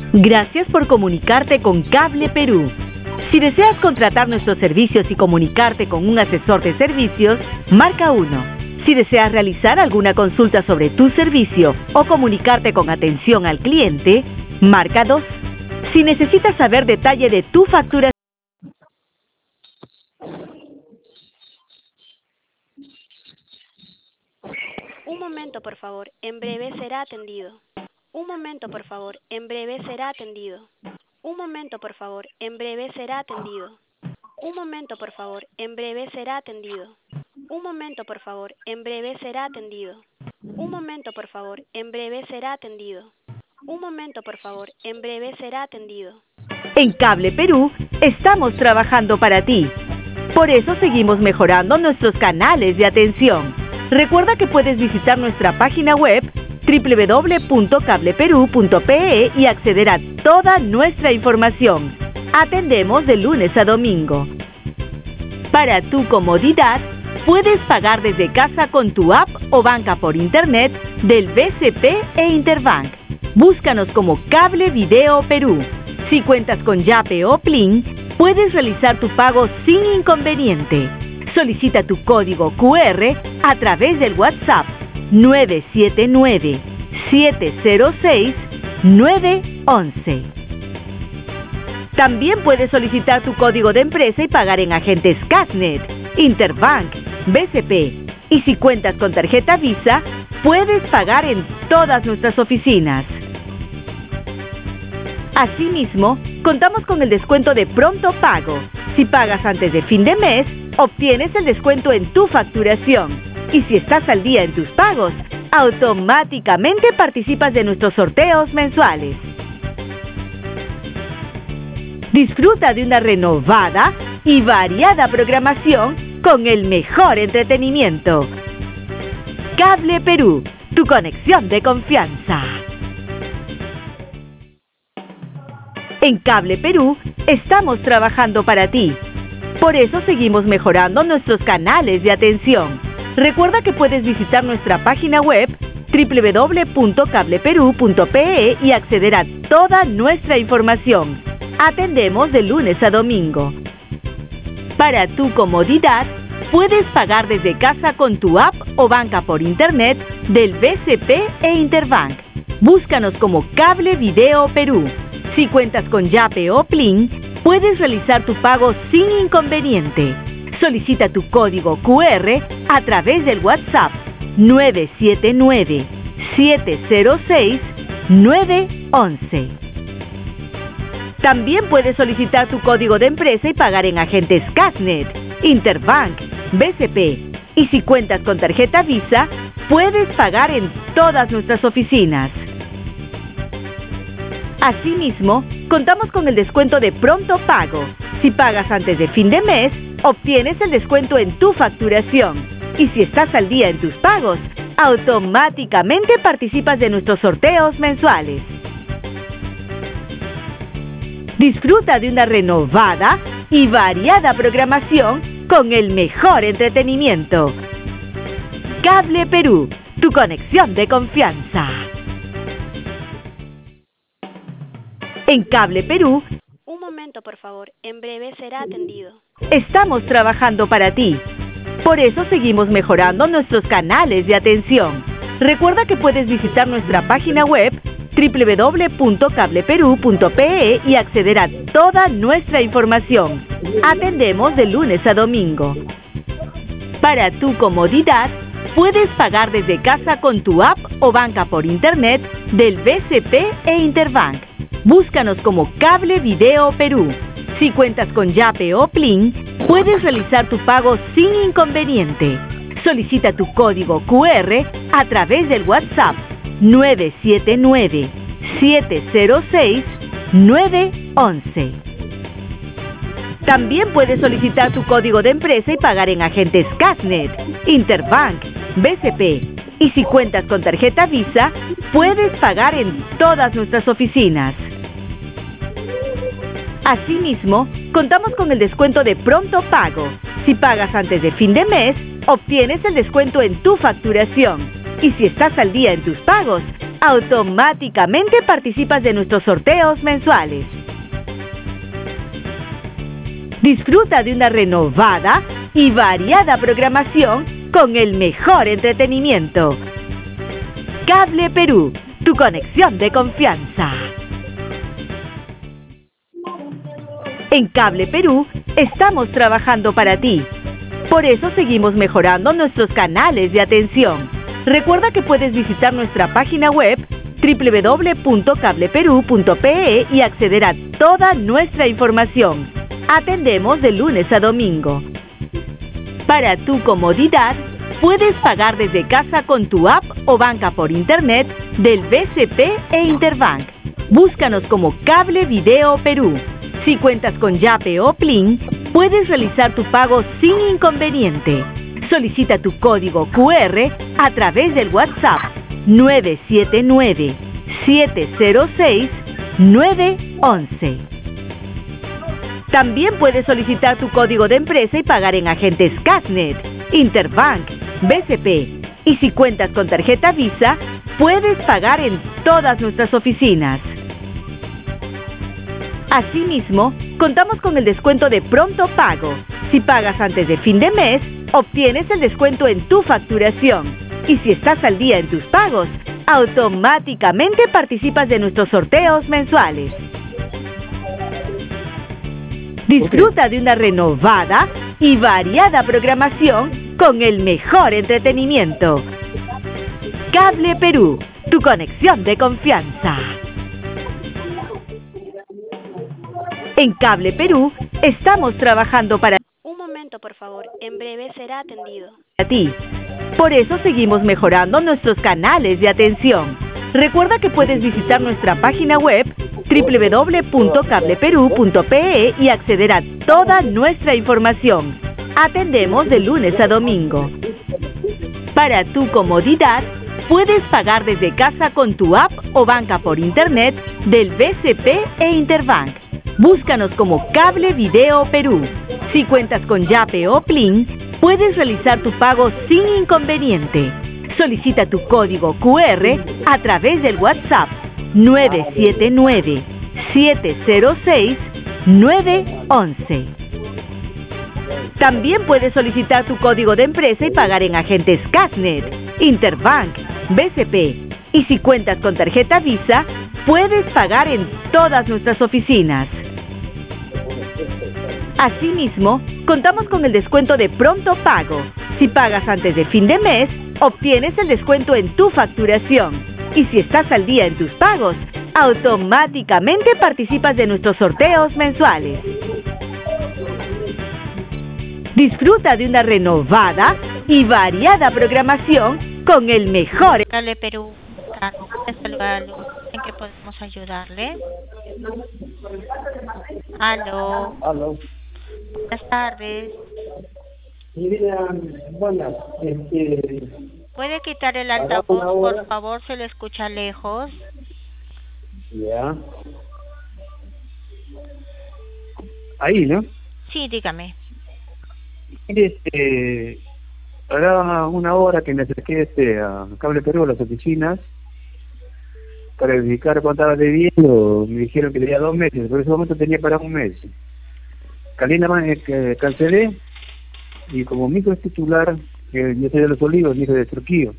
Gracias por comunicarte con Cable Perú. Si deseas contratar nuestros servicios y comunicarte con un asesor de servicios, marca 1. Si deseas realizar alguna consulta sobre tu servicio o comunicarte con atención al cliente, marca 2. Si necesitas saber detalle de tu factura. Un momento, por favor. En breve será atendido. Un momento, por favor. En breve será atendido. Un momento, por favor. En breve será atendido. Un momento, por favor. En breve será atendido. Un momento, por favor. En breve será atendido. Un momento, por favor. En breve será atendido. Un momento, por favor. En breve será atendido. En Cable Perú estamos trabajando para ti. Por eso seguimos mejorando nuestros canales de atención. Recuerda que puedes visitar nuestra página web www.cableperú.pe y acceder a toda nuestra información. Atendemos de lunes a domingo. Para tu comodidad, puedes pagar desde casa con tu app o banca por internet del BCP e Interbank. Búscanos como Cable Video Perú. Si cuentas con Yape o Plin, puedes realizar tu pago sin inconveniente. Solicita tu código QR a través del WhatsApp 979-706-911. También puedes solicitar tu código de empresa y pagar en agentes Casnet, Interbank, BCP. Y si cuentas con tarjeta Visa, puedes pagar en todas nuestras oficinas. Asimismo, contamos con el descuento de pronto pago. Si pagas antes de fin de mes, obtienes el descuento en tu facturación. Y si estás al día en tus pagos, automáticamente participas de nuestros sorteos mensuales. Disfruta de una renovada y variada programación con el mejor entretenimiento. Cable Perú, tu conexión de confianza. En Cable Perú estamos trabajando para ti. Por eso seguimos mejorando nuestros canales de atención. Recuerda que puedes visitar nuestra página web www.cableperú.pe y acceder a toda nuestra información. Atendemos de lunes a domingo. Para tu comodidad, puedes pagar desde casa con tu app o banca por internet del BCP e Interbank. Búscanos como Cable Video Perú. Si cuentas con Yape o Plin, puedes realizar tu pago sin inconveniente. Solicita tu código QR a través del WhatsApp 979-706-911. También puedes solicitar tu código de empresa y pagar en agentes Casnet, Interbank, BCP. Y si cuentas con tarjeta Visa, puedes pagar en todas nuestras oficinas. Asimismo, contamos con el descuento de pronto pago. Si pagas antes de fin de mes, obtienes el descuento en tu facturación. Y si estás al día en tus pagos, automáticamente participas de nuestros sorteos mensuales. Disfruta de una renovada y variada programación con el mejor entretenimiento. Cable Perú, tu conexión de confianza. En Cable Perú, un momento, por favor. En breve será atendido. Estamos trabajando para ti. Por eso seguimos mejorando nuestros canales de atención. Recuerda que puedes visitar nuestra página web www.cableperú.pe y acceder a toda nuestra información. Atendemos de lunes a domingo. Para tu comodidad, puedes pagar desde casa con tu app o banca por internet del BCP e Interbank. Búscanos como Cable Video Perú. Si cuentas con Yape o Plin, puedes realizar tu pago sin inconveniente. Solicita tu código QR a través del WhatsApp 979-706-911. También puedes solicitar tu código de empresa y pagar en agentes Casnet, Interbank, BCP. Y si cuentas con tarjeta Visa, puedes pagar en todas nuestras oficinas. Asimismo, contamos con el descuento de pronto pago. Si pagas antes de fin de mes, obtienes el descuento en tu facturación. Y si estás al día en tus pagos, automáticamente participas de nuestros sorteos mensuales. Disfruta de una renovada y variada programación con el mejor entretenimiento. Cable Perú, tu conexión de confianza. En Cable Perú estamos trabajando para ti. Por eso seguimos mejorando nuestros canales de atención. Recuerda que puedes visitar nuestra página web www.cableperu.pe y acceder a toda nuestra información. Atendemos de lunes a domingo. Para tu comodidad, puedes pagar desde casa con tu app o banca por internet del BCP e Interbank. Búscanos como Cable Video Perú. Si cuentas con Yape o Plin, puedes realizar tu pago sin inconveniente. Solicita tu código QR a través del WhatsApp 979-706-911. También puedes solicitar tu código de empresa y pagar en agentes Casnet, Interbank, BCP. Y si cuentas con tarjeta Visa, puedes pagar en todas nuestras oficinas. Asimismo, contamos con el descuento de pronto pago. Si pagas antes de fin de mes, obtienes el descuento en tu facturación. Y si estás al día en tus pagos, automáticamente participas de nuestros sorteos mensuales. Disfruta de una renovada y variada programación con el mejor entretenimiento. Cable Perú, tu conexión de confianza. En Cable Perú estamos trabajando para Un momento, por favor. En breve será atendido. ti. Por eso seguimos mejorando nuestros canales de atención. Recuerda que puedes visitar nuestra página web www.cableperu.pe y acceder a toda nuestra información. Atendemos de lunes a domingo. Para tu comodidad, puedes pagar desde casa con tu app o banca por internet del BCP e Interbank. Búscanos como Cable Video Perú. Si cuentas con Yape o Plin, puedes realizar tu pago sin inconveniente. Solicita tu código QR a través del WhatsApp 979-706-911. También puedes solicitar tu código de empresa y pagar en agentes Casnet, Interbank, BCP. Y si cuentas con tarjeta Visa, puedes pagar en todas nuestras oficinas. Asimismo, contamos con el descuento de pronto pago. Si pagas antes de fin de mes, obtienes el descuento en tu facturación. Y si estás al día en tus pagos, automáticamente participas de nuestros sorteos mensuales. Disfruta de una renovada y variada programación con el mejor. Cable Perú, ¿en qué podemos ayudarle? Aló. Aló. Buenas tardes. Mira, buenas, ¿Puede quitar el Ahora altavoz, una hora. por favor? Se le escucha lejos. ya. Ahí, ¿no? Sí, dígame. Mire, ahora una hora que me acerqué a Cable Perú, a las oficinas, para verificar cuánto estaba debiendo. Me dijeron que tenía 2 meses, por ese momento tenía para 1 mes. Calé nada más que cancelé, y como mi hijo es titular, que yo soy de Los Olivos, mi hijo de Trujillo,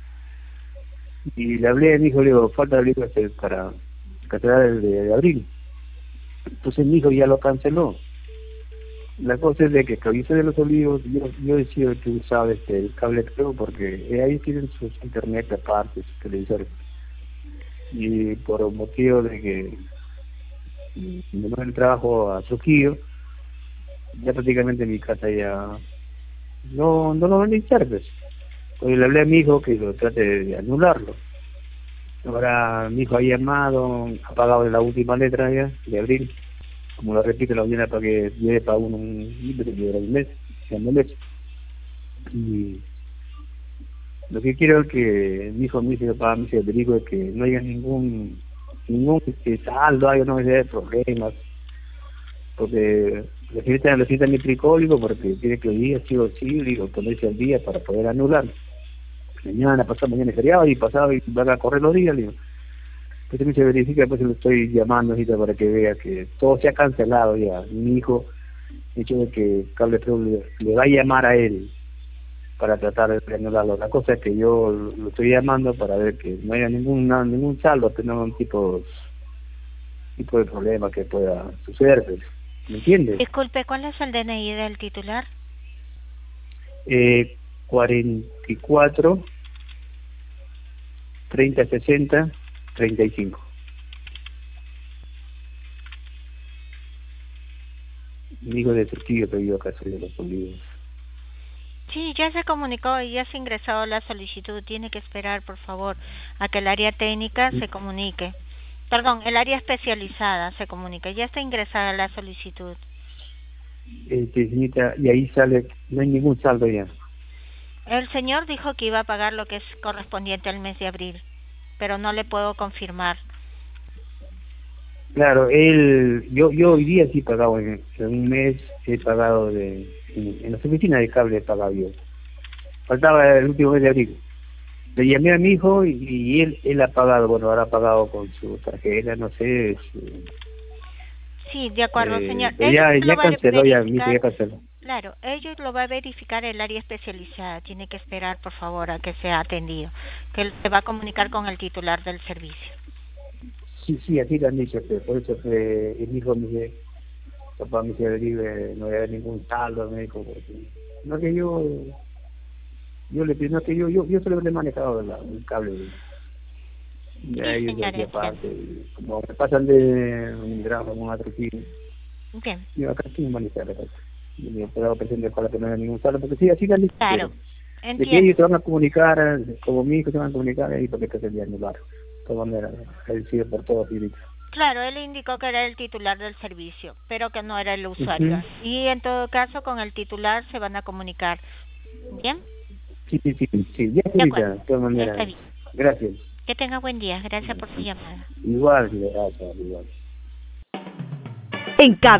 y le hablé a mi hijo, le digo, falta el hijo para cancelar el de abril. Entonces mi hijo ya lo canceló. La cosa es de que yo soy de Los Olivos, yo decido que usaba el Cable Perú, porque ahí tienen sus internet aparte, sus televisores. Y por motivo de que me voy el trabajo a Trujillo, ya prácticamente mi casa ya no lo van a echar, pues. Pues le hablé a mi hijo que lo trate de anularlo. Ahora mi hijo ha llamado, ha pagado la última letra ya de abril, como lo repite la mañana, para que lleve para un límite de un mes, se molesta. Y lo que quiero es que mi hijo me dice, papá, me dice, digo es que no haya ningún saldo, no haya problemas, porque lo sientan mi tricólico, porque tiene que ir sí o sí, digo, ponerse al día para poder anular. mañana, pasado mañana es feriado y pasado y van a correr los días, le digo. Entonces me se verifica, pues le estoy llamando ahorita para que vea que todo se ha cancelado ya. Mi hijo, el hecho de que Cable Perú le va a llamar a él para tratar de reanudarlo. La cosa es que yo lo estoy llamando para ver que no haya ningún saldo, que no haya un tipo de problema que pueda suceder, pues. ¿Me entiendes? Disculpe, ¿cuál es el DNI del titular? 44 30 60 35. Mi hijo de Trujillo, pero yo acá soy de Los Olivos. Sí, ya se comunicó y ya se ha ingresado la solicitud. Tiene que esperar, por favor, a que el área técnica se comunique. Perdón, el área especializada se comunique. Ya está ingresada la solicitud. Señorita, y ahí sale, no hay ningún saldo ya. El señor dijo que iba a pagar lo que es correspondiente al mes de abril, pero no le puedo confirmar. Claro, yo hoy día sí he pagado en un mes, he pagado en las oficinas de cable he pagado yo. Faltaba el último mes de abril. Le llamé a mi hijo y él ha pagado, bueno, ahora ha pagado con su tarjeta, no sé. Sí, de acuerdo, señor. Ya canceló, ya, mi hijo ya canceló. Claro, ellos lo va a verificar el área especializada. Tiene que esperar, por favor, a que sea atendido. Que él se va a comunicar con el titular del servicio. Sí, así lo han dicho, pero por eso que el hijo me dice, papá me dice, no había ningún saldo, me dijo, no que yo le pido, no que yo solamente he manejado el cable de ellos de aquí aparte, como me pasan de un gramo, un atrocín, Bien. yo acá estoy manejando, y me he quedado presente para que no haya ningún saldo, porque sí, así lo han dicho. Claro, de que ellos se van a comunicar, como mi hijo se van a comunicar ahí porque se día anular. De todas maneras, agradecido por todo, Pirita. Claro, él indicó que era el titular del servicio, pero que no era el usuario. Y en todo caso, con el titular se van a comunicar. ¿Bien? Sí, ya, Pirita, de todas maneras. Gracias. Que tenga buen día. Gracias por su llamada. Igual, gracias, igual. En